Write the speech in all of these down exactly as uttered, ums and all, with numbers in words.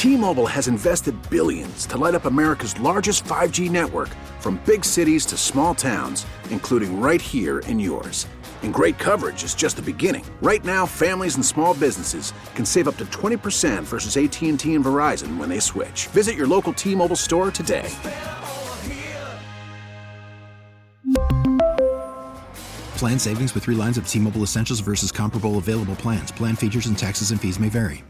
T-Mobile has invested billions to light up America's largest five G network, from big cities to small towns, including right here in yours. And great coverage is just the beginning. Right now, families and small businesses can save up to twenty percent versus A T and T and Verizon when they switch. Visit your local T-Mobile store today. Plan savings with three lines of T-Mobile Essentials versus comparable available plans. Plan features and taxes and fees may vary.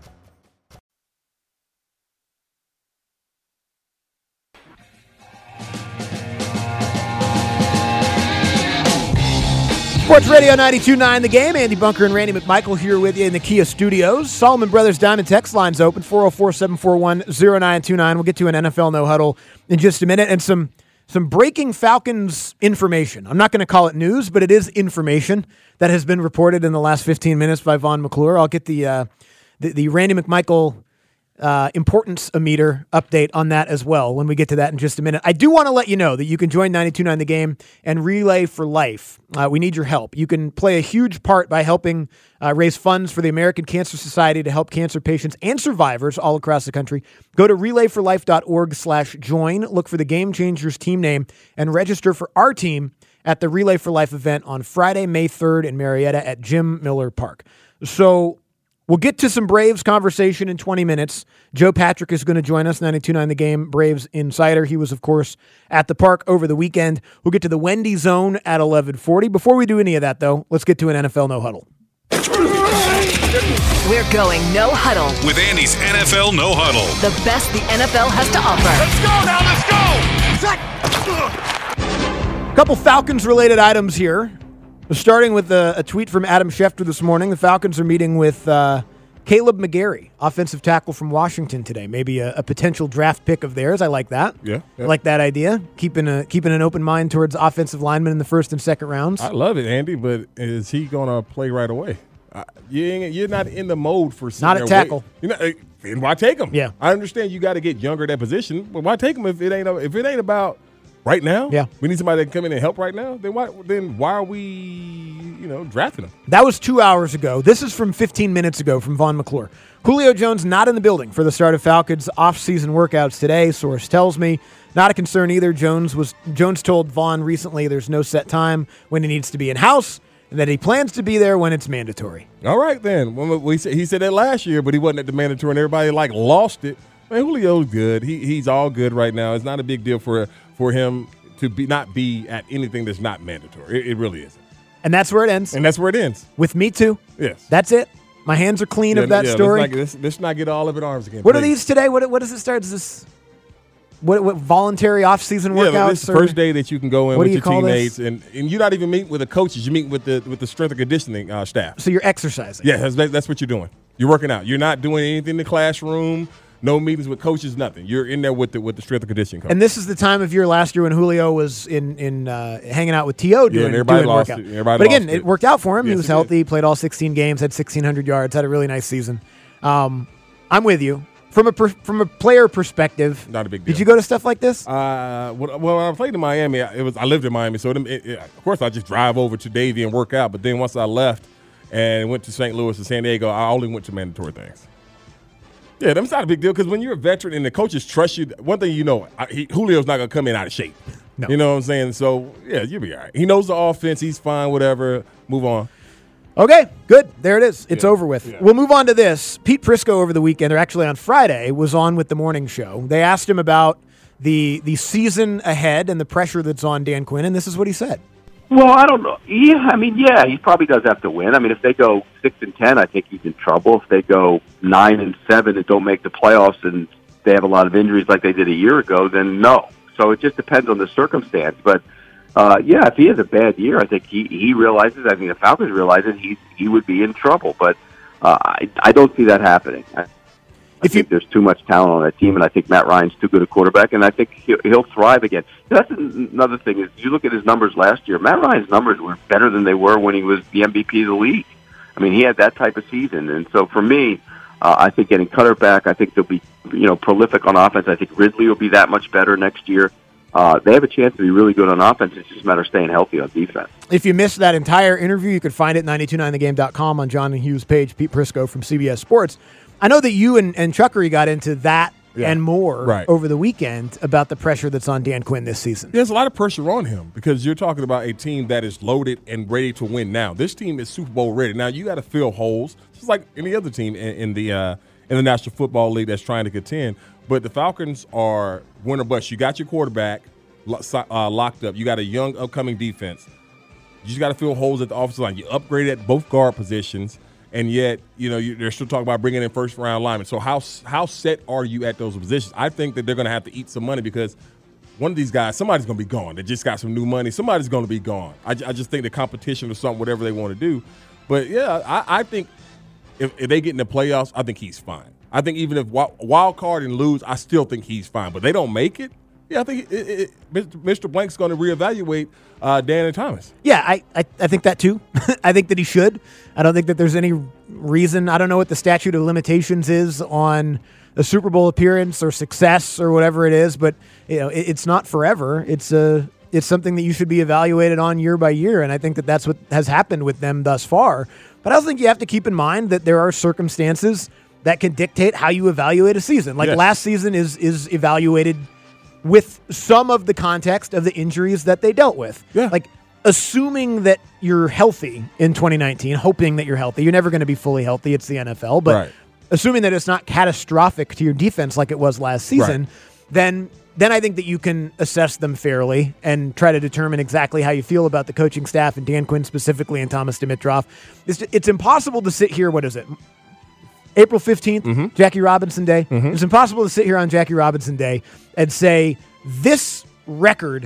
Sports Radio ninety-two point nine The Game. Andy Bunker and Randy McMichael here with you in the Kia studios. Solomon Brothers Diamond text line's open, four oh four, seven four one, oh nine two nine. We'll get to an N F L no huddle in just a minute. And some some breaking Falcons information. I'm not going to call it news, but it is information that has been reported in the last fifteen minutes by Vaughn McClure. I'll get the, uh, the, the Randy McMichael Uh, importance-a-meter update on that as well when we get to that in just a minute. I do want to let you know that you can join ninety-two point nine The Game and Relay for Life. Uh, we need your help. You can play a huge part by helping uh, raise funds for the American Cancer Society to help cancer patients and survivors all across the country. Go to relay for life dot org slash join. Look for the Game Changers team name and register for our team at the Relay for Life event on Friday, May third in Marietta at Jim Miller Park. So we'll get to some Braves conversation in twenty minutes. Joe Patrick is going to join us, ninety-two point nine The Game Braves insider. He was, of course, at the park over the weekend. We'll get to the Wendy Zone at eleven forty. Before we do any of that, though, let's get to an N F L no huddle. We're going no huddle with Andy's N F L no huddle. The best the N F L has to offer. Let's go now, let's go! A couple Falcons-related items here. Starting with a, a tweet from Adam Schefter this morning. The Falcons are meeting with uh, Caleb McGarry, offensive tackle from Washington today. Maybe a, a potential draft pick of theirs. I like that. Yeah, yeah. I like that idea. Keeping a keeping an open mind towards offensive linemen in the first and second rounds. I love it, Andy, but is he going to play right away? Uh, you ain't, you're not in the mode for not at tackle. You're not, then why take him? Yeah, I understand you got to get younger at that position, but why take him if it ain't if it ain't about right now? Yeah, we need somebody to come in and help right now. Then why? Then why are we, you know, drafting him? That was two hours ago. This is from fifteen minutes ago from Vaughn McClure. Julio Jones not in the building for the start of Falcons off-season workouts today. Source tells me not a concern either. Jones was Jones told Vaughn recently there's no set time when he needs to be in house, and that he plans to be there when it's mandatory. All right, then. When we said, he said that last year, but he wasn't at the mandatory, and everybody like lost it. Man, Julio's good. He he's all good right now. It's not a big deal for for him to be not be at anything that's not mandatory. It, it really isn't. And that's where it ends. And that's where it ends. With me too. Yes. That's it. My hands are clean yeah, of that yeah, story. Let's not, let's, let's not get all up in arms again. What please. are these today? What what does it start? Is this what, what voluntary off-season workouts? Yeah, this is the first day that you can go in what with do you your call teammates, this? and, and you're not even meeting with the coaches. You're meeting with the with the strength and conditioning uh, staff. So you're exercising. Yeah, that's, that's what you're doing. You're working out. You're not doing anything in the classroom. No meetings with coaches, nothing. You're in there with the with the strength and conditioning coach. And this is the time of year last year when Julio was in in uh, hanging out with T O doing, yeah, everybody doing lost workout. It. Everybody but again, lost it. it worked out for him. Yes, he was he healthy. did. Played all sixteen games, had sixteen hundred yards, had a really nice season. Um, I'm with you. From a per, from a player perspective, not a big deal. Did you go to stuff like this? Uh, well, when I played in Miami, it was I lived in Miami, so it, it, it, of course I just drive over to Davie and work out. But then once I left and went to Saint Louis and San Diego, I only went to mandatory things. Yeah, that's not a big deal because when you're a veteran and the coaches trust you, one thing you know, I, he, Julio's not going to come in out of shape. No. You know what I'm saying? So, yeah, you'll be all right. He knows the offense. He's fine, whatever. Move on. Okay, good. There it is. It's yeah. over with. Yeah. We'll move on to this. Pete Prisco over the weekend, or actually on Friday, was on with the morning show. They asked him about the the season ahead and the pressure that's on Dan Quinn, and this is what he said. Well, I don't know. Yeah, I mean, yeah, he probably does have to win. I mean, if they go six and ten, I think he's in trouble. If they go nine and seven and don't make the playoffs, and they have a lot of injuries like they did a year ago, then no. So it just depends on the circumstance. But uh, yeah, if he has a bad year, I think he he realizes. I think the Falcons realizes he he would be in trouble. But uh, I I don't see that happening. I, I If think you, there's too much talent on that team, and I think Matt Ryan's too good a quarterback, and I think he'll, he'll thrive again. That's another thing is you look at his numbers last year. Matt Ryan's numbers were better than they were when he was the M V P of the league. I mean, he had that type of season, and so for me, uh, I think getting Cutter back, I think they'll be you know prolific on offense. I think Ridley will be that much better next year. Uh, they have a chance to be really good on offense. It's just a matter of staying healthy on defense. if you missed that entire interview, you could find it at nine two nine the game dot com on John and Hughes' page. Pete Prisco from C B S Sports. I know that you and, and Chuckery got into that Yeah. and more Right. over the weekend about the pressure that's on Dan Quinn this season. There's a lot of pressure on him because you're talking about a team that is loaded and ready to win now. This team is Super Bowl ready. Now you got to fill holes, just like any other team in, in the uh, in the National Football League that's trying to contend. But the Falcons are win or bust. You got your quarterback lo- uh, locked up. You got a young upcoming defense. You just got to fill holes at the offensive line. You upgraded at both guard positions. And yet, you know, you, they're still talking about bringing in first-round linemen. So how how set are you at those positions? I think that they're going to have to eat some money because one of these guys, somebody's going to be gone. They just got some new money. Somebody's going to be gone. I, I just think the competition or something, whatever they want to do. But, yeah, I, I think if, if they get in the playoffs, I think he's fine. I think even if wild card and lose, I still think he's fine. But they don't make it. Yeah, I think it, it, it, Mister Blank's going to reevaluate uh, Dan and Thomas. Yeah, I, I, I think that too. I think that he should. I don't think that there's any reason. I don't know what the statute of limitations is on a Super Bowl appearance or success or whatever it is, but you know, it, it's not forever. It's a it's something that you should be evaluated on year by year, and I think that that's what has happened with them thus far. But I also think you have to keep in mind that there are circumstances that can dictate how you evaluate a season. Like yes. last season is is evaluated with some of the context of the injuries that they dealt with. Yeah. Like, assuming that you're healthy in twenty nineteen, hoping that you're healthy, you're never going to be fully healthy. It's the N F L. But Right. assuming that it's not catastrophic to your defense like it was last season, Right. then then I think that you can assess them fairly and try to determine exactly how you feel about the coaching staff and Dan Quinn specifically and Thomas Dimitroff. It's, it's impossible to sit here, what is it, April fifteenth, Mm-hmm. Jackie Robinson Day. It's impossible to sit here on Jackie Robinson Day and say this record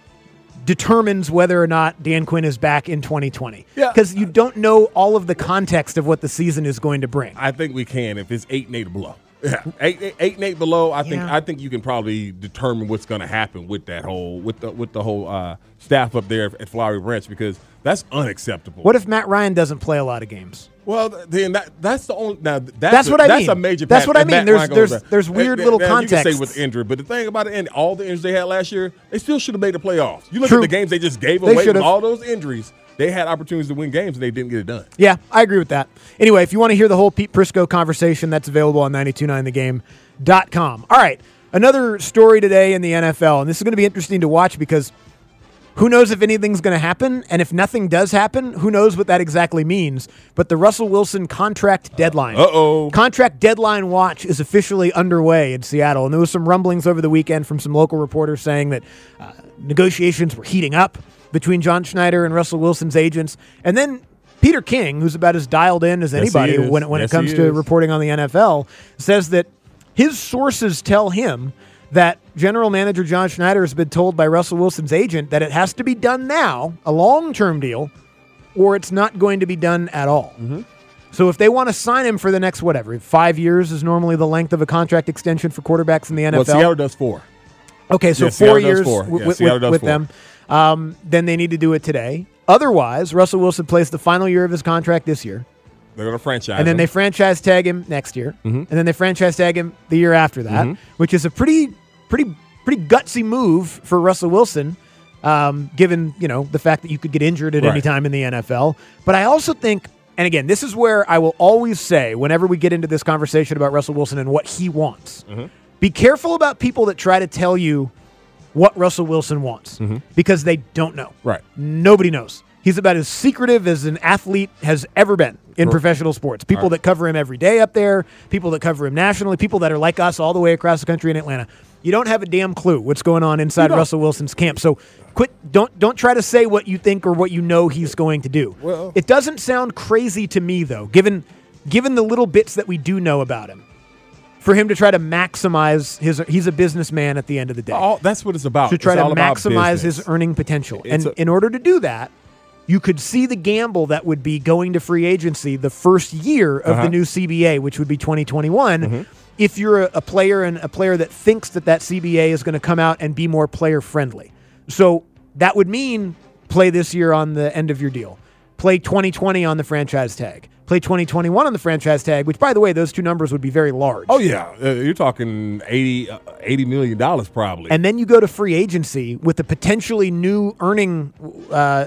determines whether or not Dan Quinn is back in twenty twenty. Yeah. Because you don't know all of the context of what the season is going to bring. I think we can if it's eight and eight or below. Yeah, eight, eight, eight and eight below. I think Yeah. I think you can probably determine what's going to happen with that whole with the with the whole uh, staff up there at Flowery Branch because that's unacceptable. What if Matt Ryan doesn't play a lot of games? Well, then that, that's the only now that's, That's a, what I that's mean. a major. That's pass. what I And mean. Matt There's- Ryan goes there's- there. there's weird And- little and You can say contexts. with injury, but the thing about it, and all the injuries they had last year, they still should have made the playoffs. You look True. at the games they just gave They away with should've. all those injuries. They had opportunities to win games and they didn't get it done. Yeah, I agree with that. Anyway, if you want to hear the whole Pete Prisco conversation, that's available on ninety two point nine the game dot com. All right, another story today in the N F L, and this is going to be interesting to watch because who knows if anything's going to happen, and if nothing does happen, who knows what that exactly means. But the Russell Wilson contract deadline. Uh-oh. Contract deadline watch is officially underway in Seattle, and there was some rumblings over the weekend from some local reporters saying that uh, negotiations were heating up between John Schneider and Russell Wilson's agents. And then Peter King, who's about as dialed in as Yes, he anybody is. when, it- when Yes, it comes he to is. reporting on the N F L, says that his sources tell him that general manager John Schneider has been told by Russell Wilson's agent that it has to be done now, a long-term deal, or it's not going to be done at all. Mm-hmm. So if they want to sign him for the next, whatever, five years is normally the length of a contract extension for quarterbacks in the N F L. Well, Seattle does four. Okay, so Yeah, four Seattle does years four. w- Yeah, with, Seattle with, does with four. them. Um, then they need to do it today. Otherwise, Russell Wilson plays the final year of his contract this year. They're going to franchise And then him. they franchise tag him next year, Mm-hmm. and then they franchise tag him the year after that, which is a pretty, pretty, pretty gutsy move for Russell Wilson, um, given you know the fact that you could get injured at any Right. time in the N F L. But I also think, and again, this is where I will always say, whenever we get into this conversation about Russell Wilson and what he wants, Mm-hmm. be careful about people that try to tell you what Russell Wilson wants because they don't know. Right. Nobody knows. He's about as secretive as an athlete has ever been in professional sports. People Right. that cover him every day up there, people that cover him nationally, people that are like us all the way across the country in Atlanta. You don't have a damn clue what's going on inside don't. Russell Wilson's camp. So quit don't don't try to say what you think or what you know he's going to do. Well- it doesn't sound crazy to me though, given given the little bits that we do know about him. For him to try to maximize his he's a businessman at the end of the day. All, that's what it's about. to try It's to all about maximize business. his earning potential. And It's a- in order to do that, you could see the gamble that would be going to free agency the first year of Uh-huh. the new C B A, which would be twenty twenty-one. Mm-hmm. If you're a, a player and a player that thinks that that C B A is going to come out and be more player friendly. So that would mean play this year on the end of your deal. Play twenty twenty on the franchise tag. Play twenty twenty-one on the franchise tag, which, by the way, those two numbers would be very large. Oh, yeah. Uh, you're talking eighty, uh, eighty million dollars probably. And then you go to free agency with a potentially new earning uh,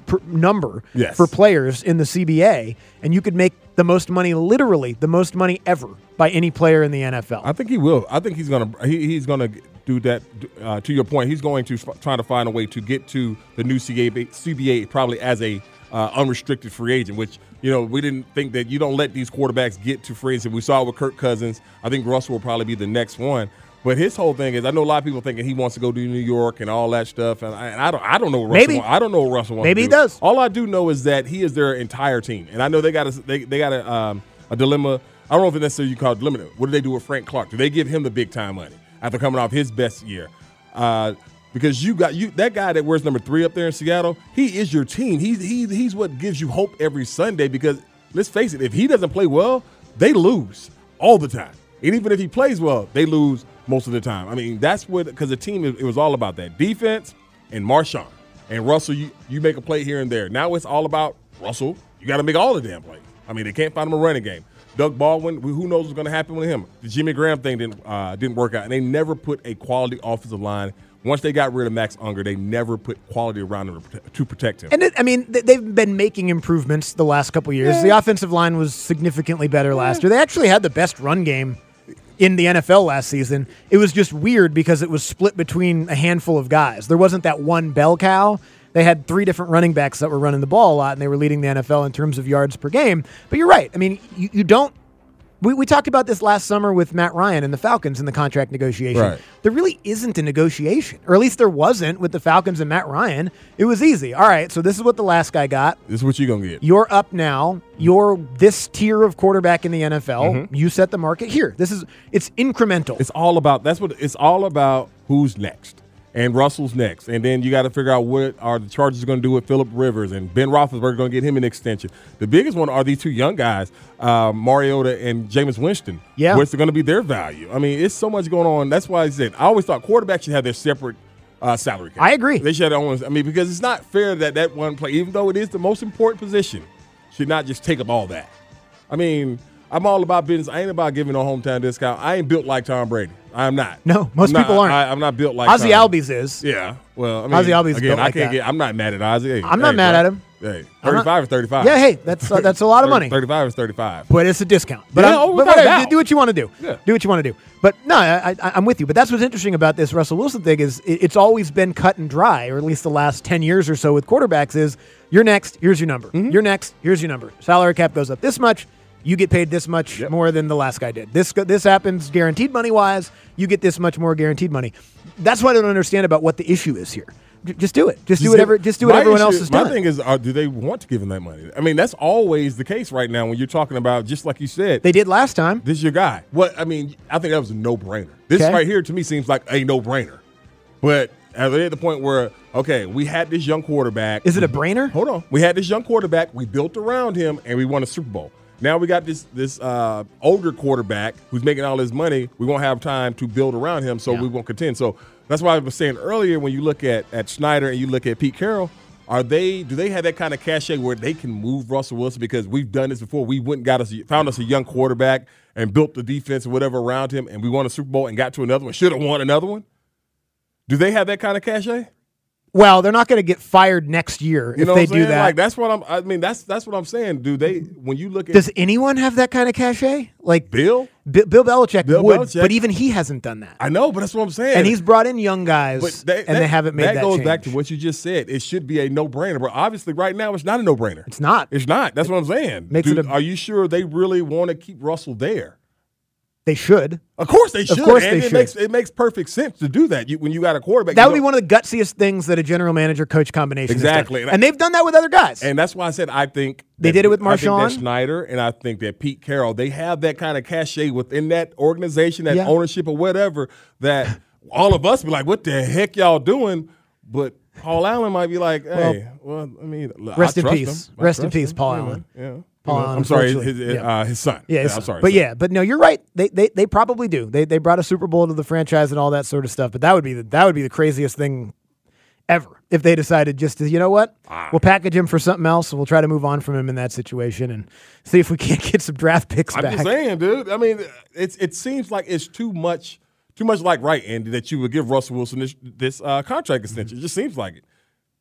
per number Yes. for players in the C B A, and you could make the most money, literally the most money ever by any player in the N F L. I think he will. I think he's gonna he, he's gonna do that. Uh, to your point, he's going to f- try to find a way to get to the new C B A, C B A probably as a uh, unrestricted free agent. Which you know we didn't think that you don't let these quarterbacks get to free agency. We saw it with Kirk Cousins. I think Russell will probably be the next one. But his whole thing is, I know a lot of people thinking he wants to go to New York and all that stuff, and I, and I don't, I don't know what Russell. Maybe. Want, I don't know what Russell wants. Maybe to he do. does. All I do know is that he is their entire team, and I know they got a, they, they got a, um, a dilemma. I don't know if it's necessarily you call it dilemma. What do they do with Frank Clark? Do they give him the big time money after coming off his best year? Uh, because you got you that guy that wears number three up there in Seattle. He is your team. He's he, he's what gives you hope every Sunday. Because let's face it, if he doesn't play well, they lose all the time. And even if he plays well, they lose most of the time. I mean, that's what, because the team, it was all about that defense and Marshawn. And Russell, you, you make a play here and there. Now it's all about Russell. You got to make all the damn plays. I mean, they can't find him a running game. Doug Baldwin, who knows what's going to happen with him? The Jimmy Graham thing didn't uh, didn't work out. And they never put a quality offensive line. Once they got rid of Max Unger, they never put quality around him to protect, to protect him. And it, I mean, th- they've been making improvements the last couple years. Yeah. The offensive line was significantly better last year. They actually had the best run game in the N F L last season. It was just weird because it was split between a handful of guys. There wasn't that one bell cow. They had three different running backs that were running the ball a lot, and they were leading the N F L in terms of yards per game. But you're right. I mean, you, you don't We, we talked about this last summer with Matt Ryan and the Falcons in the contract negotiation. Right. There really isn't a negotiation, or at least there wasn't with the Falcons and Matt Ryan. It was easy. All right, so this is what the last guy got. This is what you're going to get. You're up now. You're this tier of quarterback in the N F L. Mm-hmm. You set the market here. This is it's incremental. It's all about that's what it's all about. Who's next? And Russell's next. And then you got to figure out what are the Chargers going to do with Phillip Rivers, and Ben Roethlisberger going to get him an extension. The biggest one are these two young guys, uh, Mariota and Jameis Winston. Yeah. What's going to be their value? I mean, it's so much going on. That's why I said I always thought quarterbacks should have their separate uh, salary cap. I agree. They should have own. I mean, because it's not fair that that one play, even though it is the most important position, should not just take up all that. I mean, I'm all about business. I ain't about giving a hometown discount. I ain't built like Tom Brady. I'm not. No, most I'm people not, aren't. I, I'm not built like Ozzy Tom. Albies is. Yeah. Well, I mean, Ozzy Albies again, built I like can't that. get. I'm not mad at Ozzy. Hey, I'm not hey, mad bro. at him. Hey, I'm not- thirty-five is thirty-five. Yeah, hey, that's uh, that's a lot of money. thirty-five is thirty-five. But it's a discount. But, Yeah, I'm- oh, but without a whatever, doubt. do what you want to do. Yeah. Do what you want to do. But no, I, I, I'm with you. But that's what's interesting about this Russell Wilson thing is it, it's always been cut and dry, or at least the last ten years or so with quarterbacks is you're next, here's your number. Mm-hmm. You're next, here's your number. Salary cap goes up this much. You get paid this much Yep. more than the last guy did. This this happens guaranteed money-wise. You get this much more guaranteed money. That's what I don't understand about what the issue is here. J- Just do it. Just do whatever. Just do what My everyone else issue- has My done. thing is, are, do they want to give him that money? I mean, that's always the case right now when you're talking about, just like you said, They did last time. this is your guy. What I mean, I think that was a no-brainer. This Okay. right here to me seems like a no-brainer. But are they at the point where, okay, we had this young quarterback. Is it a brainer? Hold on. We had this young quarterback. We built around him, and we won a Super Bowl. Now we got this this uh, older quarterback who's making all his money. We won't have time to build around him, so Yeah. we won't contend. So that's why I was saying earlier, when you look at, at Schneider and you look at Pete Carroll, are they do they have that kind of cachet where they can move Russell Wilson? Because we've done this before. We went and got us found us a young quarterback and built the defense or whatever around him, and we won a Super Bowl and got to another one. Should have won another one. Do they have that kind of cachet? Well, they're not going to get fired next year You if know they what I'm do saying? that. Like that's what I'm. I mean, that's that's what I'm saying. Do they? When you look at Does anyone have that kind of cachet? Like Bill, Bi- Bill Belichick Bill would, Belichick. but even he hasn't done that. I know, but that's what I'm saying. And he's brought in young guys, But they, and that, they haven't made that That goes change. back to what you just said. It should be a no-brainer, but obviously, right now, it's not a no-brainer. It's not. It's not. That's what I'm saying. Makes Do- it a- are you sure they really want to keep Russell there? They should. Of course they should. course and they it should. makes it makes perfect sense to do that. You, when you got a quarterback, That you would be don't- one of the gutsiest things that a general manager coach combination has done. Exactly. And they've done that with other guys. And that's why I said I think They that- did it with I think Marshawn. that Schneider, and I think that Pete Carroll, they have that kind of cachet within that organization, that Yeah. ownership or whatever, that all of us be like, "What the heck y'all doing?" But Paul Allen might be like, "Hey, well, I mean, I rest in trust peace. him. I Rest in trust pease, him. Paul Yeah, Allen. Yeah. Paul You know, Allen, I'm sorry, his, unfortunately. his, uh, his son. Yeah, I'm it's- sorry. but son. yeah, but no, you're right. They, they they probably do. They they brought a Super Bowl to the franchise and all that sort of stuff. But that would be the, that would be the craziest thing ever if they decided just to, you know what, Ah. we'll package him for something else and we'll try to move on from him in that situation and see if we can't get some draft picks I'm back. just saying, dude. I mean, it's it seems like it's too much, too much like right, Andy, that you would give Russell Wilson this this uh, contract extension. It just seems like it.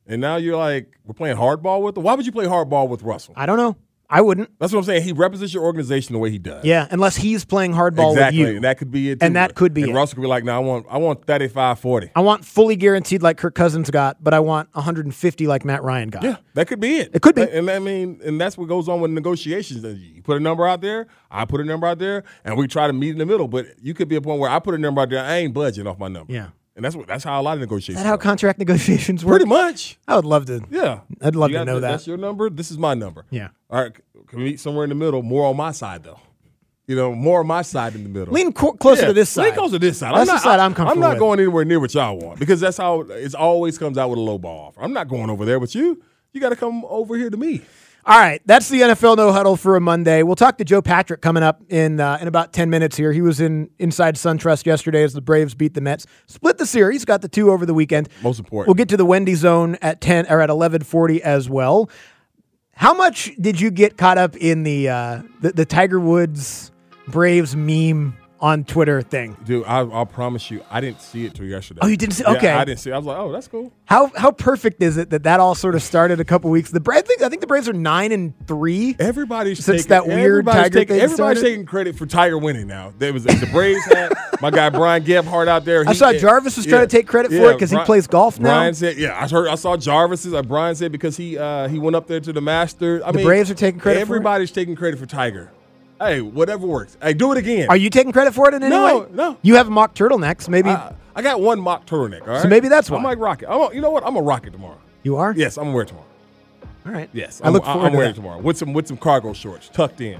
And now you're like, we're playing hardball with him? Why would you play hardball with Russell? I don't know. I wouldn't. That's what I'm saying. He represents your organization the way he does. Yeah, unless he's playing hardball exactly. with you. And that could be it, too. And that could be and it. Russell could be like, no, I want I want thirty-five forty. I want fully guaranteed like Kirk Cousins got, but I want one hundred fifty like Matt Ryan got. Yeah, that could be it. It could be. And I mean, and that's what goes on with negotiations. You put a number out there, I put a number out there, and we try to meet in the middle. But you could be a point where I put a number out there, I ain't budging off my number. Yeah. And that's what that's how a lot of negotiations Is that how go. contract negotiations work? Pretty much. I would love to. Yeah. I'd love You to got know the- that. That's your number. This is my number. Yeah. All right. Can we meet somewhere in the middle? More on my side, though. You know, more on my side in the middle. Lean co- closer Yeah, to this side. Lean closer to this side. That's I'm not, the side I'm comfortable I'm not with. going anywhere near what y'all want because that's how it always comes out with a low ball offer. I'm not going over there with you. You got to come over here to me. All right, that's the N F L No Huddle for a Monday. We'll talk to Joe Patrick coming up in uh, in about ten minutes here. He was in Inside SunTrust yesterday as the Braves beat the Mets. Split the series, got the two over the weekend. Most important. We'll get to the Wendy Zone at ten or at eleven forty as well. How much did you get caught up in the uh, the, the Tiger Woods Braves meme on Twitter thing? Dude, I, I'll promise you, I didn't see it till yesterday. Oh, you didn't see? Yeah, Okay. I didn't see it. I was like, oh, that's cool. How how perfect is it that that all sort of started a couple weeks? The Braves, I think, I think the Braves are nine and three. Everybody's Since taking, that weird everybody's Tiger taking, thing Everybody's started? taking credit for Tiger winning now. There was the Braves had my guy Brian Gebhardt out there. I He- saw Jarvis was trying to take credit for yeah, it because he Bri- plays golf now. Brian said, yeah, I heard. I saw Jarvis's. Uh, Brian said because he uh, he went up there to the Masters. I The mean, Braves are taking credit for it? Everybody's taking credit for Tiger. Hey, whatever works. Hey, do it again. Are you taking credit for it in any No, way? no. You have mock turtlenecks. Maybe I, I got one mock turtleneck. All right. So maybe that's why. I might rock it. I'm a, you know what? I'm gonna rock it tomorrow. you are. Yes, I'm gonna wear it tomorrow. All right. Yes, I I'm, look forward I'm to wearing that. it tomorrow with some with some cargo shorts tucked in.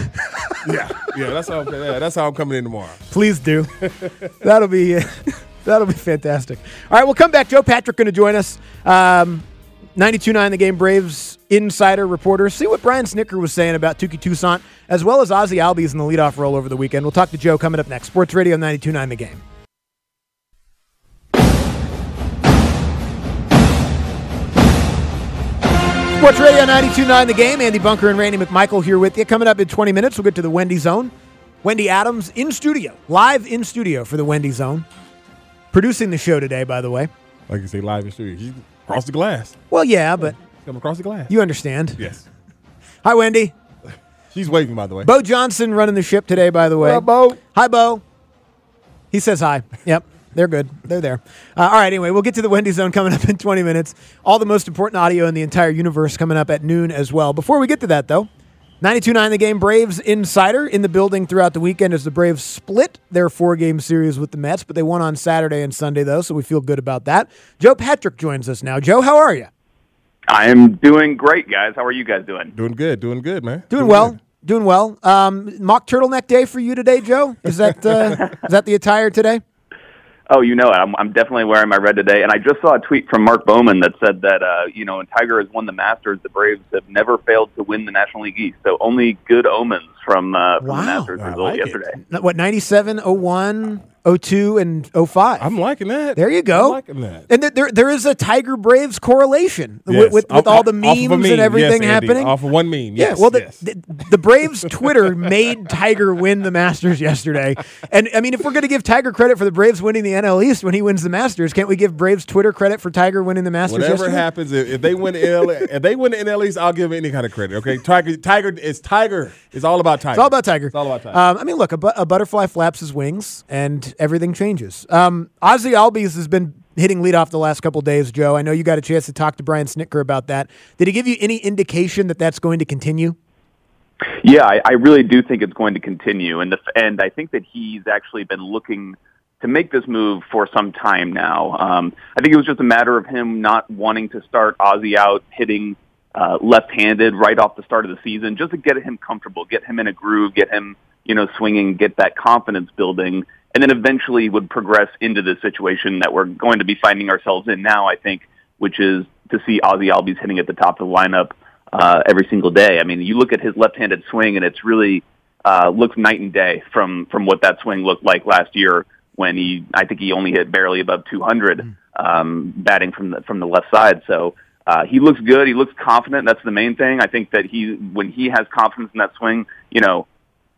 yeah, yeah. That's how. Yeah, that's how I'm coming in tomorrow. Please do. that'll be that'll be fantastic. All right, we'll come back. Joe Patrick going to join us. Um, ninety-two point nine The Game Braves insider reporter. See what Brian Snicker was saying about Tukey Toussaint, as well as Ozzie Albies in the leadoff role over the weekend. We'll talk to Joe coming up next. Sports Radio ninety-two point nine The Game. Sports Radio ninety-two point nine The Game. Andy Bunker and Randy McMichael here with you. Coming up in twenty minutes, we'll get to the Wendy Zone. Wendy Adams in studio, live in studio for the Wendy Zone. Producing the show today, by the way. Like you say, live in studio. She's across the glass. Well, yeah, but Come across the glass. you understand. Yes. Hi, Wendy. She's waving, by the way. Bo Johnson running the ship today, by the way. What up, Bo? Hi, Bo. He says hi. Yep, they're good. They're there. Uh, all right, anyway, we'll get to the Wendy Zone coming up in twenty minutes. All the most important audio in the entire universe coming up at noon as well. Before we get to that, though, ninety-two point nine The Game Braves insider in the building throughout the weekend as the Braves split their four-game series with the Mets, but they won on Saturday and Sunday, though, so we feel good about that. Joe Patrick joins us now. Joe, how are you? I am doing great, guys. How are you guys doing? Doing good. Doing good, man. Doing well. Doing well. Um, mock turtleneck day for you today, Joe? Is that uh, is that the attire today? Oh, you know it. I'm, I'm definitely wearing my red today. And I just saw a tweet from Mark Bowman that said that, uh, you know, when Tiger has won the Masters, the Braves have never failed to win the National League East. So only good omens from, uh, from Wow. the Masters I result like it. yesterday. What, ninety-seven, oh one, oh two, and oh five? I'm liking that. There you go. I'm liking that. And there, there, there is a Tiger Braves correlation with, Yes. with, with Off- all the off of memes a meme. and everything Yes, Andy. happening. Off of one meme. Yes, yeah, well, the, yes. the, the Braves Twitter made Tiger win the Masters yesterday. And, I mean, if we're going to give Tiger credit for the Braves winning the N L East when he wins the Masters, can't we give Braves Twitter credit for Tiger winning the Masters Whatever yesterday? happens, if, if they win the N L, if they win the N L East, I'll give them any kind of credit. Okay, Tiger, Tiger is Tiger. It's all about Tiger. It's all about Tiger. It's all about Tiger. Um, I mean, look, a, bu- a butterfly flaps his wings, and everything changes. Um, Ozzie Albies has been hitting leadoff the last couple days, Joe. I know you got a chance to talk to Brian Snicker about that. Did he give you any indication that that's going to continue? Yeah, I, I really do think it's going to continue. And, the, and I think that he's actually been looking to make this move for some time now. Um, I think it was just a matter of him not wanting to start Ozzie out hitting uh, left-handed right off the start of the season, just to get him comfortable, get him in a groove, get him, you know, swinging, get that confidence building, and then eventually would progress into the situation that we're going to be finding ourselves in now, I think, which is to see Ozzie Albies hitting at the top of the lineup uh, every single day. I mean, you look at his left-handed swing, and it's really uh, looks night and day from, from what that swing looked like last year when he, I think he only hit barely above two hundred um, batting from the, from the left side. So uh, he looks good. He looks confident. That's the main thing. I think that he, when he has confidence in that swing, you know,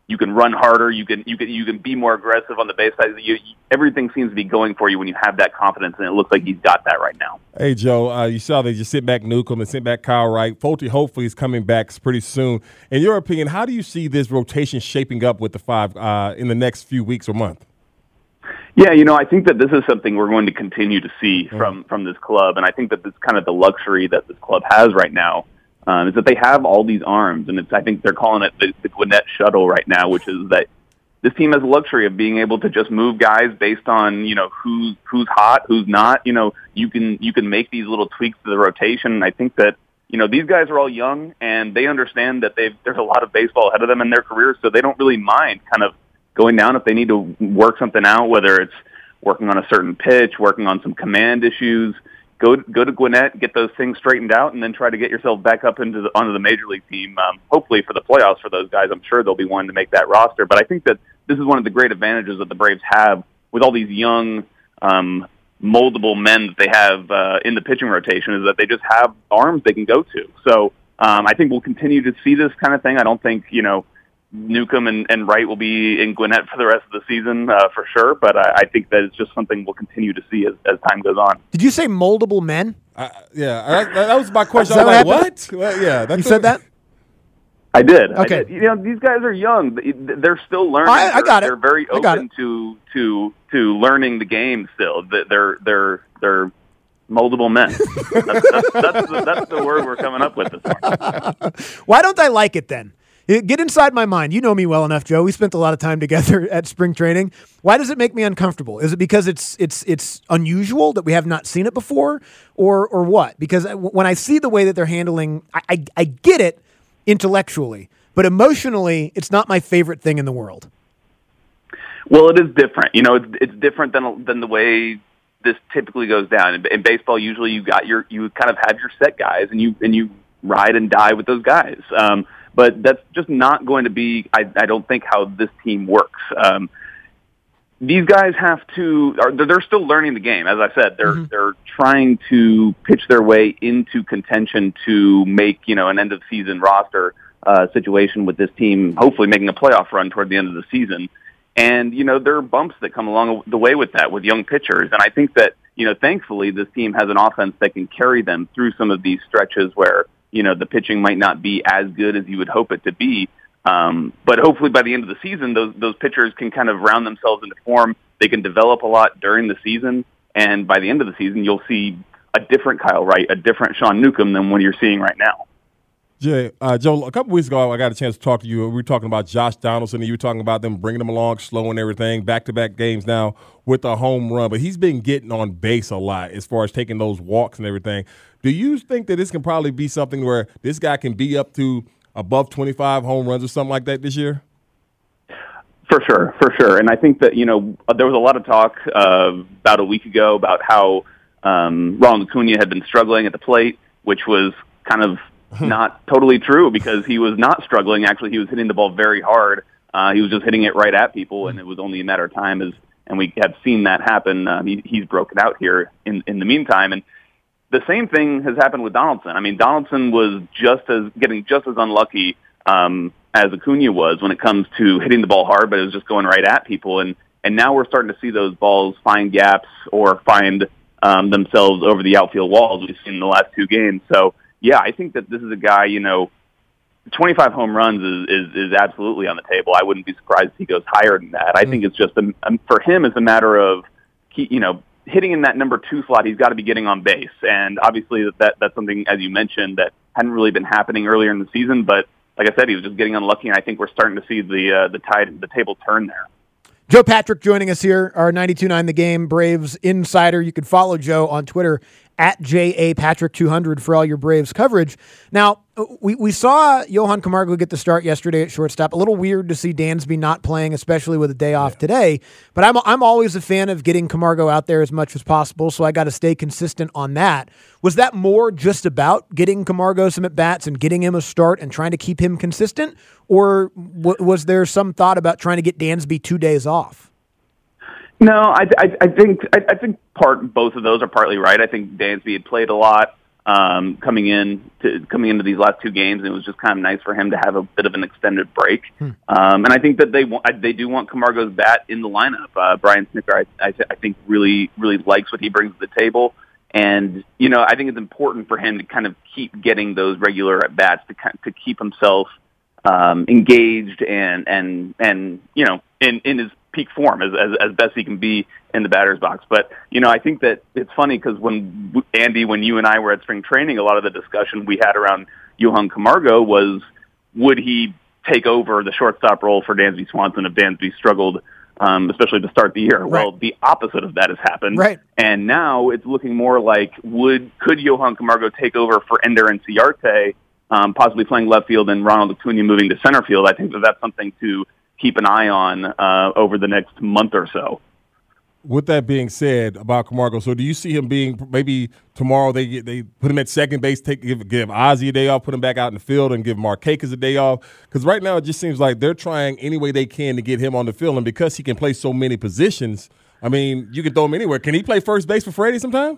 you can run harder, you can you can you can be more aggressive on the base side. You, you, everything seems to be going for you when you have that confidence, and it looks like he's got that right now. Hey, Joe, uh, you saw they just sit back Newcomb and sit back Kyle Wright. Folty hopefully is coming back pretty soon. In your opinion, how do you see this rotation shaping up with the five uh, in the next few weeks or month? Yeah, you know, I think that this is something we're going to continue to see mm. from, from this club, and I think that this kind of the luxury that this club has right now um, is that they have all these arms, and it's I think they're calling it the, the Gwinnett Shuttle right now, which is that this team has the luxury of being able to just move guys based on, you know, who's who's hot, who's not. You know, you can you can make these little tweaks to the rotation, and I think that, you know, these guys are all young, and they understand that they've there's a lot of baseball ahead of them in their careers, so they don't really mind kind of going down if they need to work something out, whether it's working on a certain pitch, working on some command issues. Go go to Gwinnett, get those things straightened out, and then try to get yourself back up into the, onto the major league team. Um, hopefully for the playoffs for those guys, I'm sure they'll be wanting to make that roster. But I think that this is one of the great advantages that the Braves have with all these young, um, moldable men that they have uh, in the pitching rotation, is that they just have arms they can go to. So um, I think we'll continue to see this kind of thing. I don't think, you know, Newcomb and, and Wright will be in Gwinnett for the rest of the season uh, for sure, but I, I think that it's just something we'll continue to see as, as time goes on. Did you say moldable men? Uh, yeah, that, that was my question. I was like, what? Well, yeah, that's you said that? I did. Okay. I did. You know, these guys are young. They're still learning. I, I got they're, it. They're very I got open it. to to to learning the game still. They're they're they're moldable men. that's, that's, that's, the, that's the word we're coming up with this morning. Why don't I like it then? Get inside my mind. You know me well enough, Joe. We spent a lot of time together at spring training. Why does it make me uncomfortable? Is it because it's it's it's unusual that we have not seen it before, or or what? Because when I see the way that they're handling, I, I, I get it intellectually, but emotionally, it's not my favorite thing in the world. Well, it is different. You know, it's, it's different than than the way this typically goes down. In, in baseball, usually you got your you kind of have your set guys, and you and you ride and die with those guys. Um, But that's just not going to be, I, I don't think, how this team works. Um, these guys have to, are, they're still learning the game. As I said, they're mm-hmm. they're trying to pitch their way into contention to make, you know, an end-of-season roster uh, situation with this team, hopefully making a playoff run toward the end of the season. And, you know, there are bumps that come along the way with that with young pitchers. And I think that, you know, thankfully this team has an offense that can carry them through some of these stretches where, you know, the pitching might not be as good as you would hope it to be. Um, but hopefully by the end of the season, those those pitchers can kind of round themselves into form. They can develop a lot during the season. And by the end of the season, you'll see a different Kyle Wright, a different Sean Newcomb than what you're seeing right now. Jay, uh, Joe, a couple weeks ago, I got a chance to talk to you. We were talking about Josh Donaldson, and you were talking about them bringing him along slow and everything, back-to-back games now with a home run. But he's been getting on base a lot as far as taking those walks and everything. Do you think that this can probably be something where this guy can be up to above twenty-five home runs or something like that this year? For sure, for sure. And I think that, you know, there was a lot of talk uh, about a week ago about how um, Ronald Acuna had been struggling at the plate, which was kind of not totally true because he was not struggling. Actually, he was hitting the ball very hard. Uh, he was just hitting it right at people, and it was only a matter of time. As and we have seen that happen. Uh, he, he's broken out here in, in the meantime. And the same thing has happened with Donaldson. I mean, Donaldson was just as getting just as unlucky um, as Acuna was when it comes to hitting the ball hard, but it was just going right at people. And, and now we're starting to see those balls find gaps or find um, themselves over the outfield walls we've seen in the last two games. So, yeah, I think that this is a guy, you know, twenty-five home runs is, is, is absolutely on the table. I wouldn't be surprised if he goes higher than that. I think it's just, a, um, for him, it's a matter of, he, you know, hitting in that number two slot, he's got to be getting on base. And obviously that that's something, as you mentioned, that hadn't really been happening earlier in the season. But like I said, he was just getting unlucky, and I think we're starting to see the uh, the tide, the table turn there. Joe Patrick joining us here, our ninety-two point nine The Game Braves insider. You can follow Joe on Twitter at J A Patrick two hundred for all your Braves coverage. Now, we, we saw Johan Camargo get the start yesterday at shortstop. A little weird to see Dansby not playing, especially with a day off yeah. today. But I'm I'm always a fan of getting Camargo out there as much as possible, so I got to stay consistent on that. Was that more just about getting Camargo some at-bats and getting him a start and trying to keep him consistent? Or w- was there some thought about trying to get Dansby two days off? No, I, I, I think I, I think part both of those are partly right. I think Dansby had played a lot. um, coming in to coming into these last two games, and it was just kind of nice for him to have a bit of an extended break. Hmm. Um, and I think that they want, they do want Camargo's bat in the lineup. Uh, Brian Snitker, I, I, th- I think, really really likes what he brings to the table, and you know I think it's important for him to kind of keep getting those regular at bats to to keep himself um, engaged and and and you know in in his peak form as, as as best he can be in the batter's box. But, you know, I think that it's funny because when, Andy, when you and I were at spring training, a lot of the discussion we had around Johan Camargo was, would he take over the shortstop role for Dansby Swanson if Dansby struggled, um, especially to start the year? Right. Well, the opposite of that has happened. Right. And now it's looking more like, would could Johan Camargo take over for Ender Inciarte, um, possibly playing left field and Ronald Acuna moving to center field? I think that that's something to keep an eye on uh, over the next month or so. With that being said about Camargo, so do you see him being maybe tomorrow they get, they put him at second base, take give, give Ozzie a day off, put him back out in the field, and give Markakis a day off? Because right now it just seems like they're trying any way they can to get him on the field, and because he can play so many positions, I mean, you can throw him anywhere. Can he play first base for Freddie sometime?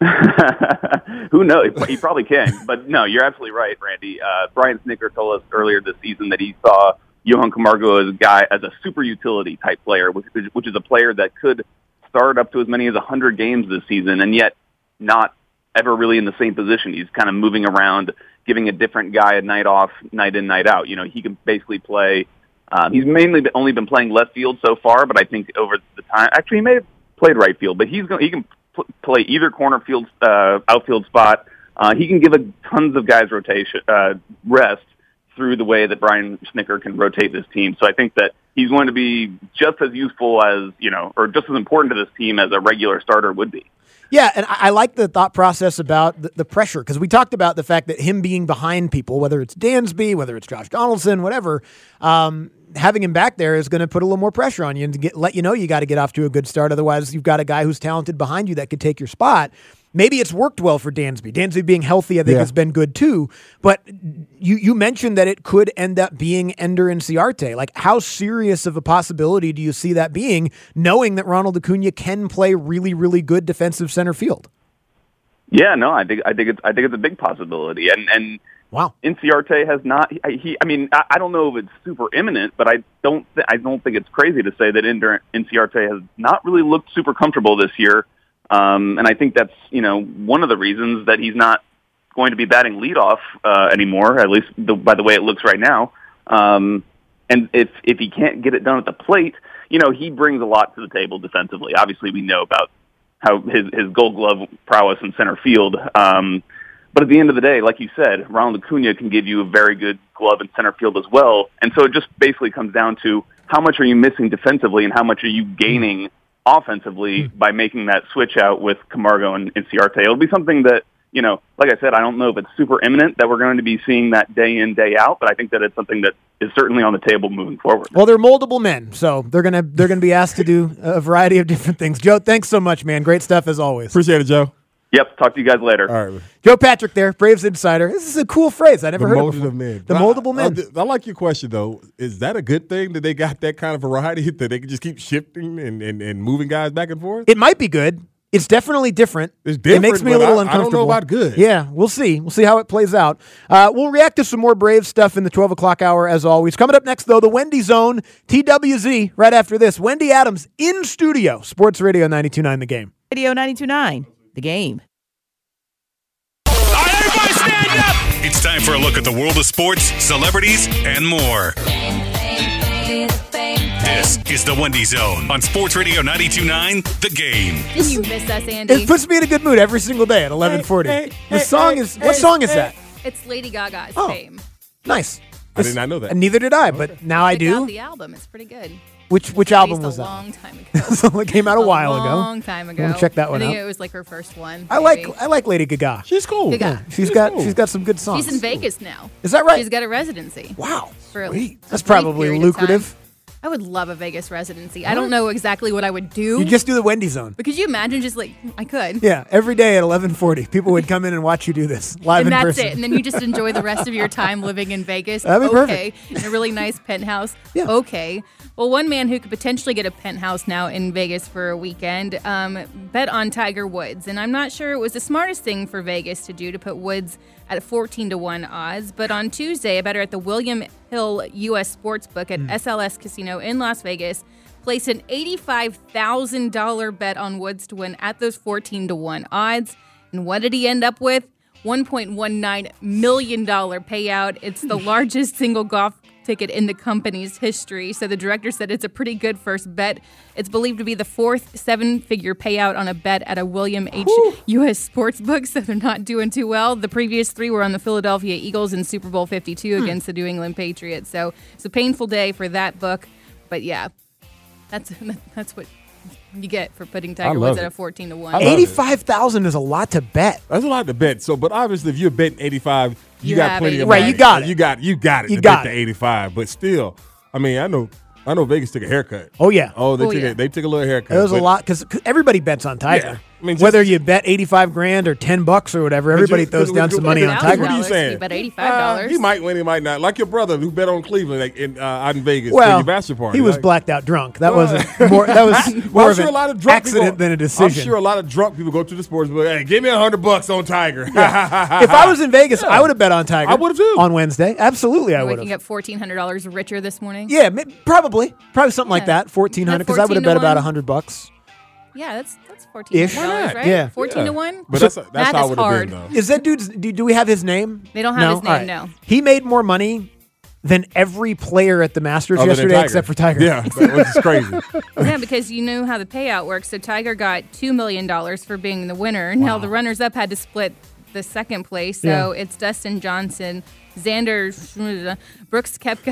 Who knows? He probably can. But no, you're absolutely right, Randy. Uh, Brian Snitker told us earlier this season that he saw Johan Camargo as a guy, as a super utility type player, which, which is a player that could start up to as many as one hundred games this season, and yet not ever really in the same position. He's kind of moving around, giving a different guy a night off, night in, night out. You know, he can basically play. Um, he's mainly been, only been playing left field so far, but I think over the time, actually, he may have played right field, but he's going, he can pl- play either corner field, uh, outfield spot. Uh, he can give a tons of guys rotation uh, rest through the way that Brian Snitker can rotate this team. So I think that he's going to be just as useful as, you know, or just as important to this team as a regular starter would be. Yeah, and I, I like the thought process about the, the pressure, because we talked about the fact that him being behind people, whether it's Dansby, whether it's Josh Donaldson, whatever, um, having him back there is going to put a little more pressure on you and to get, let you know you got to get off to a good start. Otherwise, you've got a guy who's talented behind you that could take your spot. Maybe it's worked well for Dansby. Dansby being healthy, I think, yeah. has been good too. But you you mentioned that it could end up being Ender Inciarte. Like, how serious of a possibility do you see that being, knowing that Ronald Acuna can play really, really good defensive center field? Yeah, no, I think I think it's I think it's a big possibility. And and wow, Inciarte has not. He, I mean, I, I don't know if it's super imminent, but I don't th- I don't think it's crazy to say that Ender Inciarte has not really looked super comfortable this year. Um, and I think that's, you know, one of the reasons that he's not going to be batting leadoff uh, anymore, at least the, by the way it looks right now. Um, and if if he can't get it done at the plate, you know, he brings a lot to the table defensively. Obviously, we know about how his, his Gold Glove prowess in center field. Um, but at the end of the day, like you said, Ronald Acuna can give you a very good glove in center field as well. And so it just basically comes down to how much are you missing defensively and how much are you gaining offensively by making that switch out with Camargo and Inciarte. It'll be something that, you know, like I said, I don't know if it's super imminent that we're going to be seeing that day in, day out, but I think that it's something that is certainly on the table moving forward. Well, they're moldable men, so they're gonna they're gonna be asked to do a variety of different things. Joe, thanks so much, man. Great stuff as always. Appreciate it, Joe. Yep. Talk to you guys later. All right. Joe Patrick there, Braves Insider. This is a cool phrase. I never the heard moldable it before. Men. The I, moldable men. I, I like your question, though. Is that a good thing that they got that kind of variety, that they can just keep shifting and, and, and moving guys back and forth? It might be good. It's definitely different. It's different. It makes me a little I, uncomfortable. I don't know about good. Yeah, we'll see. We'll see how it plays out. Uh, we'll react to some more Braves stuff in the twelve o'clock hour, as always. Coming up next, though, the Wendy Zone, T W Z, right after this. Wendy Adams in studio. Sports Radio ninety-two point nine The Game. Radio ninety-two point nine The Game. Everybody stand up! It's time for a look at the world of sports, celebrities, and more. This is the Wendy Zone on Sports Radio ninety-two point nine The Game. Did you miss us, Andy? It puts me in a good mood every single day at eleven forty. Hey, the hey, song hey, is what hey, song is hey. that? It's Lady Gaga's Oh. Fame. Nice. I did not know that. And neither did I, but now I Check do. out the album. It's pretty good. Which which album was Released a that? long time ago. It came out a while ago. long time ago. I'm gonna check that one I think out. it was like her first one. I maybe. like I like Lady Gaga. She's cool. Gaga. Yeah, she's She's got cool. she's got some good songs. She's in Vegas now. Is that right? She's got a residency. Wow. For a, Sweet. a That's brief probably period of lucrative. time. I would love a Vegas residency. I don't know exactly what I would do. You just do the Wendy Zone. But could you imagine just like, I could. Yeah, every day at eleven forty, people would come in and watch you do this live and in that's person. it. And then you just enjoy the rest of your time living in Vegas. That'd be okay. In a really nice penthouse. Yeah. Okay. Well, one man who could potentially get a penthouse now in Vegas for a weekend um, bet on Tiger Woods. And I'm not sure it was the smartest thing for Vegas to do to put Woods at fourteen to one odds. But on Tuesday, a bettor at the William Hill U S Sportsbook at mm. S L S Casino in Las Vegas placed an eighty-five thousand dollars bet on Woods to win at those fourteen to one odds. And what did he end up with? one point one nine million dollars payout. It's the largest single golf ticket in the company's history. So the director said it's a pretty good first bet. It's believed to be the fourth seven-figure payout on a bet at a William H. U S Sportsbook, so they're not doing too well. The previous three were on the Philadelphia Eagles in Super Bowl fifty-two hmm. against the New England Patriots. So it's a painful day for that book. But yeah, that's that's what you get for putting Tiger Woods it. at a fourteen to one. eighty-five thousand is a lot to bet. That's a lot to bet. So, but obviously, if you're betting eighty-five, you, you got plenty of right. money. You got it. You got you got it. You to got bet it. the eighty-five, but still, I mean, I know. I know Vegas took a haircut. Oh yeah. Oh, they oh, took yeah. a, they took a little haircut. It was a lot because everybody bets on Tiger. Yeah. I mean, whether you bet eighty-five grand or ten bucks or whatever, everybody you, throws down some money on Tiger. What are you saying? You bet eighty-five dollars. Uh, he might win, he might not. Like your brother who bet on Cleveland like, in, uh, out in Vegas well, for your bachelor party. He was like, blacked out drunk. That wasn't more. That was more well, of sure an a lot of drunk accident people, than a decision. I'm sure a lot of drunk people go to the sports book. Hey, give me a hundred bucks on Tiger. Yeah. If I was in Vegas, yeah. I would have bet on Tiger. I would have too on Wednesday. Absolutely, You're I would have. Waking up fourteen hundred dollars richer this morning. Yeah, probably, probably something yeah. like that. Fourteen hundred because I would have bet about a hundred bucks. Yeah, that's that's fourteen hundred dollars, right? Yeah, fourteen yeah. to one. But that's, that's Math how is it would hard. have been, though. Is that dude's? Do, do we have his name? They don't have no? his name. Right. No. He made more money than every player at the Masters Other yesterday, except for Tiger. Yeah, which is crazy. Yeah, because you know how the payout works. So Tiger got two million dollars for being the winner. Wow. Now the runners-up had to split the second place. So yeah. it's Dustin Johnson, Xander, Brooks Koepka.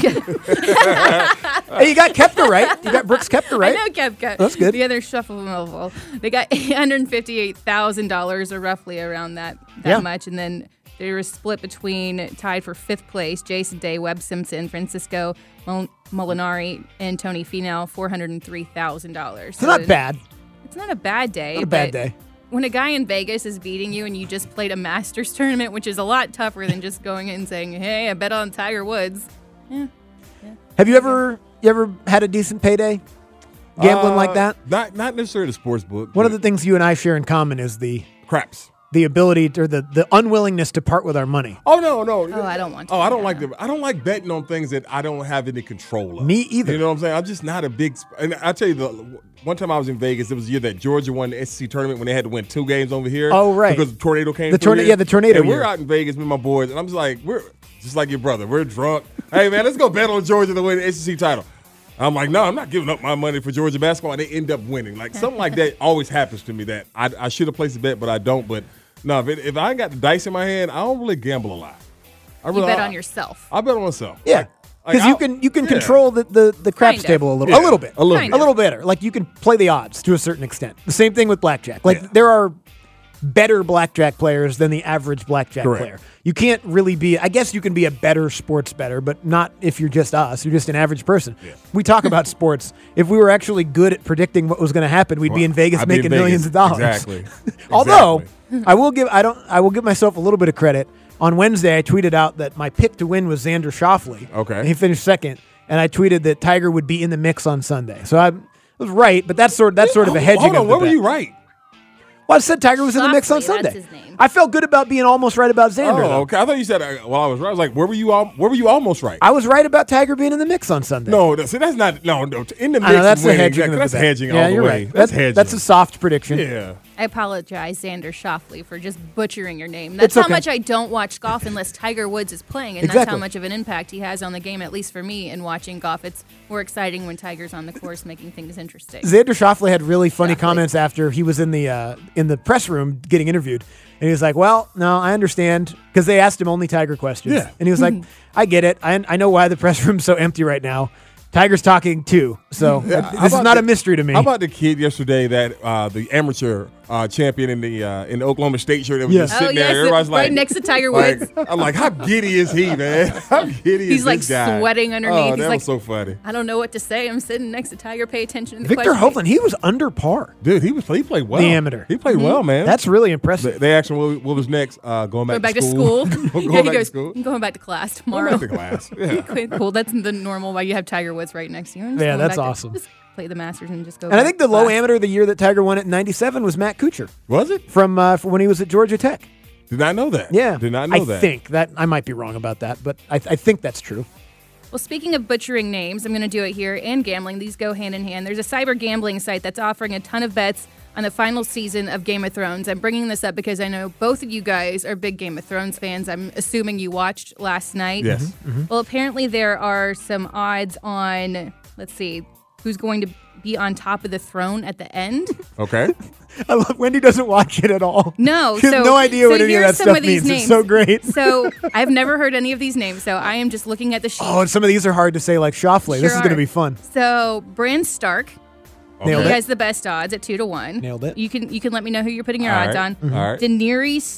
Hey, you got Koepka right. You got Brooks Koepka right. I know Koepka. That's good. The other shuffle, they got eight hundred fifty-eight thousand dollars, or roughly around that that yeah. much, and then they were split between tied for fifth place: Jason Day, Webb Simpson, Francisco Mol- Molinari, and Tony Finau, four hundred and three thousand dollars. So not bad. It's not a bad day. Not a bad day. When a guy in Vegas is beating you and you just played a Masters tournament, which is a lot tougher than just going in and saying, "Hey, I bet on Tiger Woods." Yeah. yeah. Have you ever you ever had a decent payday gambling uh, like that? Not not necessarily the sports book. One of the things you and I share in common is the craps. The ability to, or the, the unwillingness to part with our money. Oh no, no. Oh, I don't want to. Oh, I don't like the. I don't like betting on things that I don't have any control of. Me either. You know what I'm saying? I'm just not a big. And I tell you, the one time I was in Vegas, it was the year that Georgia won the S E C tournament when they had to win two games over here. Oh right, because the tornado came. The tornado, yeah, the tornado. And year. we're out in Vegas with my boys, and I'm just like, we're just like your brother. We're drunk. Hey man, let's go bet on Georgia to win the S E C title. I'm like, no, I'm not giving up my money for Georgia basketball, and they end up winning. Like something like that always happens to me. That I, I should have placed a bet, but I don't. But no, if, it, if I ain't got the dice in my hand, I don't really gamble a lot. I really, you bet I, on yourself. I bet on myself. Yeah, because like, you can you can yeah. control the, the, the craps kind table a little yeah. a little bit, a little, kind a little better. Like you can play the odds to a certain extent. The same thing with blackjack. Like yeah. there are better blackjack players than the average blackjack Correct. player. You can't really be. I guess you can be a better sports bettor, but not if you're just us. You're just an average person. Yeah. We talk about sports. If we were actually good at predicting what was going to happen, we'd Well, be in Vegas I'd be in making Vegas. millions of dollars. Exactly. Although Exactly. I will give I don't I will give myself a little bit of credit. On Wednesday, I tweeted out that my pick to win was Xander Schauffele. Okay. And he finished second, and I tweeted that Tiger would be in the mix on Sunday. So I was right, but that's sort that's sort of a hedging. Hold on, of the where were bet. you right? Well, I said Tiger was in the mix on Schauffele, that's Sunday. his name. I felt good about being almost right about Xander. Oh, though. okay. I thought you said uh, well, I was right. I was like, where were you? Al- where were you almost right? I was right about Tiger being in the mix on Sunday. No, no see, that's not. No, no. In the mix, I know that's and the winning, hedging. exactly, of that's the bet. hedging Yeah, all you're the way. right. That's, That's hedging. that's a soft prediction. Yeah. I apologize, Xander Schauffele, for just butchering your name. That's It's how okay. much I don't watch golf unless Tiger Woods is playing, and Exactly. that's how much of an impact he has on the game, at least for me, in watching golf. It's more exciting when Tiger's on the course, making things interesting. Xander Schauffele had really funny Schauffele. comments after he was in the uh, in the press room getting interviewed, and he was like, "Well, no, I understand," because they asked him only Tiger questions, Yeah. and he was like, "I get it. I I know why the press room's so empty right now. Tiger's talking too, so Yeah, uh, how this is about not the- a mystery to me." How about the kid yesterday that uh, the amateur uh, champion in the uh, in the Oklahoma State shirt that was Yes. just sitting Oh, yes, there. Everybody's right like, next to Tiger like, Woods. I'm like, how giddy is he, man? How giddy He's is like this guy? sweating underneath. Oh, He's that like, was so funny. I don't know what to say. I'm sitting next to Tiger. Pay attention to the Victor question. Hovland, he was under par. Dude, he was he played well. The amateur. He played well, man. That's really They, impressive. they asked him what, what was next. Uh, going back, Going back to school. school. going yeah, he back goes, to school. I'm going back to class Going tomorrow. back to class. Yeah. Okay, cool. That's the normal why you have Tiger Woods right next to you. I'm just Yeah, going that's back to- awesome. just play the Masters and just go. And I back think to the low class. amateur the year that Tiger won it in ninety-seven was Matt Kuchar Was it? from, uh, from when he was at Georgia Tech. Did not know that. Yeah. Did not know I that. think that I might be wrong about that, but I, I think that's true. Well, speaking of butchering names, I'm going to do it here and gambling. These go hand in hand. There's a cyber gambling site that's offering a ton of bets on the final season of Game of Thrones. I'm bringing this up because I know both of you guys are big Game of Thrones fans. I'm assuming you watched last night. Yes. Mm-hmm. Well, apparently there are some odds on, let's see, who's going to be on top of the throne at the end. Okay. I love Wendy doesn't watch it at all. No, She has so, no idea so what any of here's that some stuff of these means. Names. It's so great. So I've never heard any of these names, so I am just looking at the sheet. Oh, and some of these are hard to say, like Shoffley. this Sure is going to are. be fun. So Bran Stark. Nailed he it. has the best odds at two to one. Nailed it. You can you can let me know who you're putting your All odds right. on. All right. Daenerys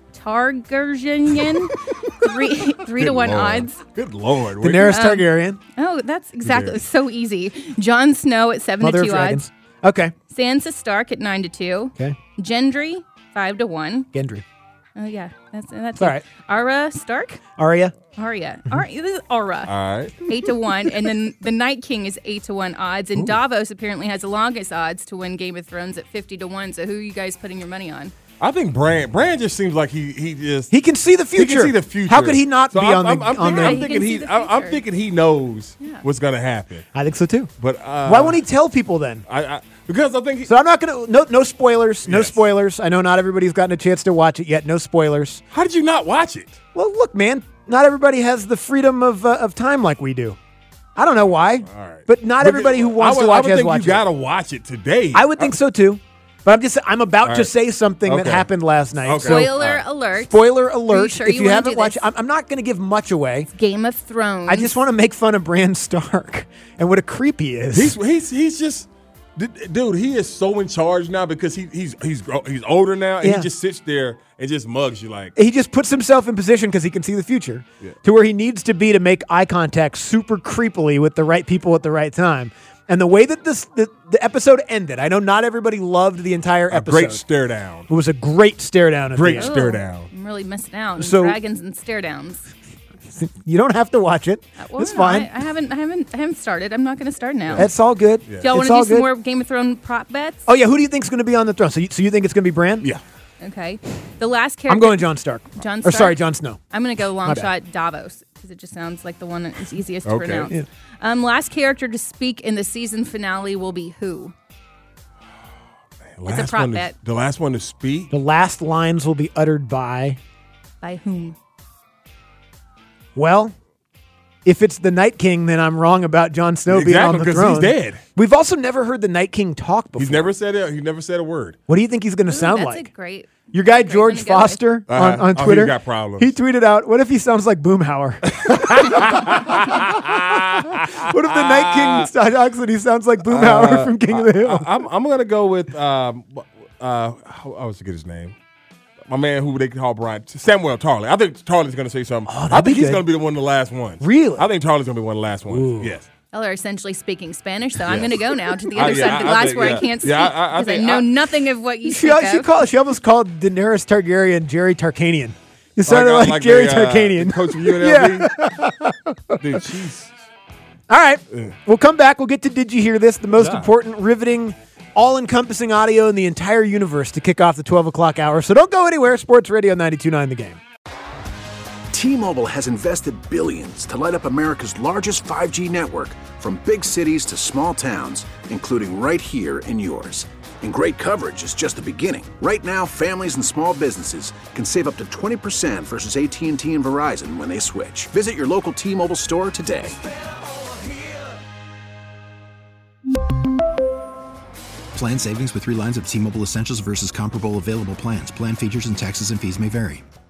Targaryen, three three to Good one Lord. odds. Good Lord. Where- Daenerys Um, Targaryen, Oh, that's exactly Daenerys. so easy. Jon Snow at seven Mother to of two Dragons. odds. Okay. Sansa Stark at nine to two. Okay. Gendry five to one. Gendry. Oh yeah, that's that's All right. Arya Stark. Arya. Arya. Arya. This is Aura. All right. Eight to one, and then the Night King is eight to one odds, and Davos apparently has the longest odds to win Game of Thrones at fifty to one. So who are you guys putting your money on? I think Bran Bran just seems like he he just He can see the future. He can see the future. How could he not So be I'm, on the I'm, I'm on thinking, the? I'm He thinking can he see the I'm, I'm future. thinking he knows Yeah. what's gonna happen. I think so too. But uh, Why won't he tell people then? I, I because I think he, So I'm not gonna. No, no spoilers. No Yes. spoilers. I know not everybody's gotten a chance to watch it yet. No spoilers. how did you not watch it? Well, look, man. Not everybody has the freedom of uh, of time like we do. I don't know why, All right. but not everybody who wants I would, to watch I would has think watched you it. gotta watch it today. I would think so too. But I'm just I'm about All to right. say something that Okay. happened last night. Okay. So, Spoiler uh, alert. spoiler alert. sure if you you wanna haven't do watched this? it, I'm, I'm not going to give much away. Game of Thrones. I just want to make fun of Bran Stark and what a creep he is. he's he's he's just d- dude. He is so in charge now because he he's he's gro- he's older now and Yeah. he just sits there and just mugs you like. he just puts himself in position because he can see the future Yeah. to where he needs to be to make eye contact super creepily with the right people at the right time. And the way that this the, the episode ended, I know not everybody loved the entire A episode. great stare down. It was a great stare down at Great the end. stare down. I'm really missing out on So- dragons and stare downs. You don't have to watch it. Well, it's no, fine. I, I haven't. I haven't. I haven't started. I'm not going to start now. That's all good. Do y'all It's want to all do some good. more Game of Thrones prop bets? Oh yeah, who do you think's going to be on the throne? So you, so you think it's going to be Bran? Yeah. Okay. The last character. I'm going Jon Stark. Jon Or Stark? sorry, Jon Snow. I'm going to go long My bad. shot Davos because it just sounds like the one that's easiest to Okay. pronounce. Yeah. Um, last character to speak in the season finale will be who? Last prop one to- bet. The last one to speak. The last lines will be uttered by. By whom? Well, if it's the Night King, then I'm wrong about Jon Snow being Exactly, on the 'cause throne. he's dead. We've also never heard the Night King talk before. He's never said it. He never said a word. What do you think he's going to Ooh, sound that's like? a great. Your guy great George one to go with. Foster Uh-huh. on, on Oh, Twitter. he's got problems. He tweeted out, "What if he sounds like Boomhauer? What if the Night King talks and he sounds like Boomhauer Uh, from King of the Hill?" I, am I'm gonna go with um uh how, I was to get his name. My man who they call Brian Samuel Tarly. I think Tarly's gonna say something. Oh, that'd I be think he's good. gonna be the one of the last ones. Really? I think Tarly's gonna be one of the last ones. Yes. Y'all are essentially speaking Spanish, so I'm Yes. going to go now to the Uh, other yeah, side of the I- I glass think- where yeah. I can't speak Yeah, because I- I I, think know I- nothing of what you She, speak she, of. called, she almost called Daenerys Targaryen Jerry Tarkanian. You sounded like, like Jerry the, uh, Tarkanian. the coach of U N L V. Dude, jeez. All right. We'll come back. We'll get to Did You Hear This? The most Yeah. important, riveting, all-encompassing audio in the entire universe to kick off the twelve o'clock hour. So don't go anywhere. Sports Radio ninety-two point nine The Game. T-Mobile has invested billions to light up America's largest five G network, from big cities to small towns, including right here in yours. And great coverage is just the beginning. Right now, families and small businesses can save up to twenty percent versus A T and T and Verizon when they switch. Visit your local T-Mobile store today. Plan savings with three lines of T-Mobile Essentials versus comparable available plans. Plan features and taxes and fees may vary.